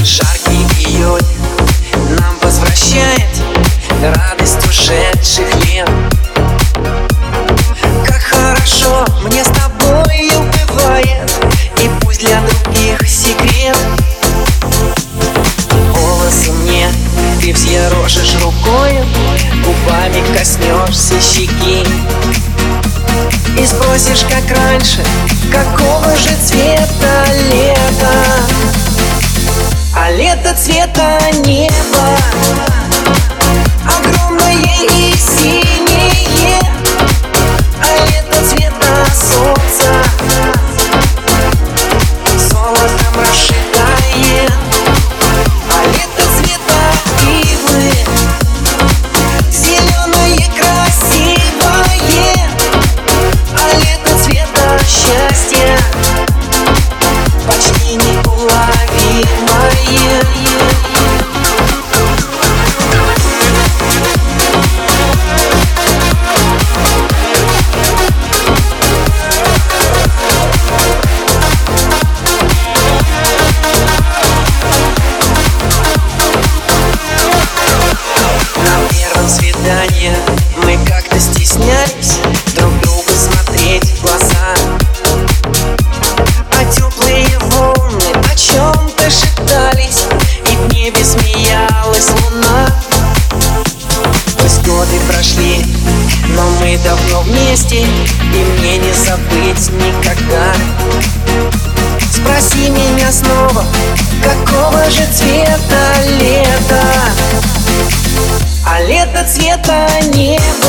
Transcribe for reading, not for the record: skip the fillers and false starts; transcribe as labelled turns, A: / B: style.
A: Жаркий июль нам возвращает радость ушедших лет. Как хорошо мне с тобою бывает, и пусть для других секрет. Волосы мне ты взъерошишь рукою, губами коснешься щеки и спросишь, как раньше, какого же цвета лето. А лето цвета неба, огромное и синее. А лето цвета солнца, золотом расшитое. А лето цвета ивы, зеленое красивое. А лето цвета счастья, почти неуловимое. На первом свидании мы как-то стеснялись друг другу смотреть в глаза, а теплые волны о чем-то шептались, и в небе смеялась луна. Пусть годы прошли, но мы давно вместе, и мне не забыть никогда. Спроси меня снова, какого же цвета лето. А лето цвета неба,